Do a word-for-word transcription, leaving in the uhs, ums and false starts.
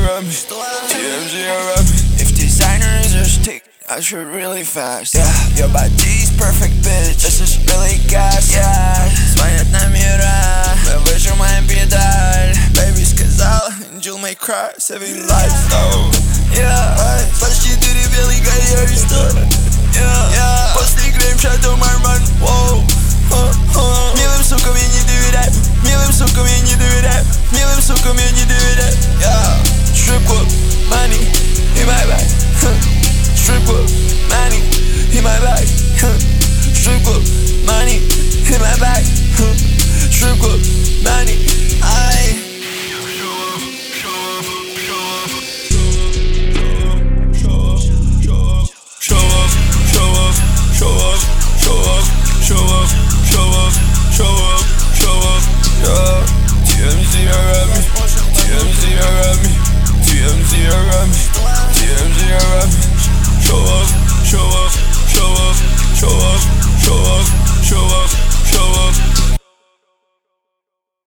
around me. T M Z around me. If designer is a stick, I shoot really fast. Yeah, your body's perfect, bitch. This is really gas. Yeah, звонят номера, мы выжимаем педаль. Baby сказала, Angel may cry, saving lives. Oh, yeah, почти четыре белых карьериста. Yeah, yeah, после грейм шату марман. Воу, милым сукам я не доверяю, милым сукам я не доверяю, милым сукам я не доверяю. Yeah, strip club, money in my bag. Strip club, money in my bag. Strip club, money in my bag. Strip club, money. I show up, show up, show up, show up, yeah. T M Z around me, T M Z around me, T M Z around me, T M Z around me. Show up,